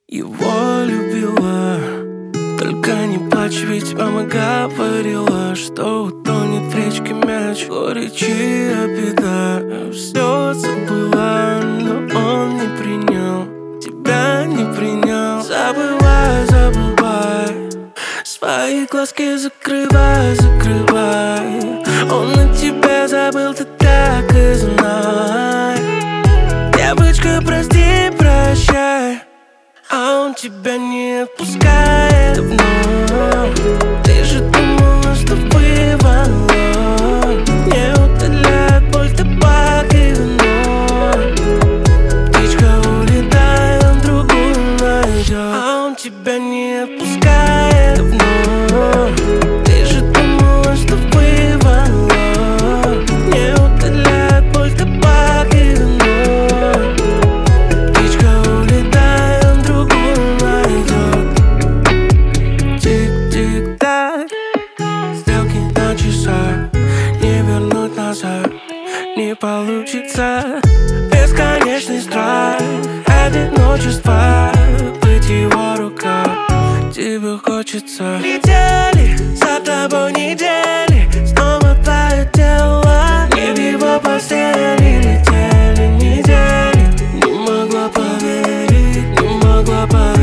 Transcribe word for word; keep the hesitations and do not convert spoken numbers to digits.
Его любила, только не плачь, ведь мама говорила, что утонет в речке мяч. Горячая беда, все забыла, но он не принял, тебя не принял. Забывай, забывай, свои глазки закрывай, закрывай. Он на тебя забыл, ты так и знай. Девочка, прости, прощай, а он тебя не отпускает давно. Ты же думала, что вывало, не утоляет боль табак и вино. Птичка, улетай, он другую найдет, а он тебя не отпускает давно. Ты же думала, что вывало, не утоляет боль табак и вино. Птичка, улетай, он другую найдет. Тик-тик-так, стрелки на часах, не вернуть назад не получится. Бесконечный страх, одиночество, быть в его руках тебе хочется. Недели, за тобой недели, снова твое тело, не в его постели. Летели недели, не могла поверить, не могла поверить.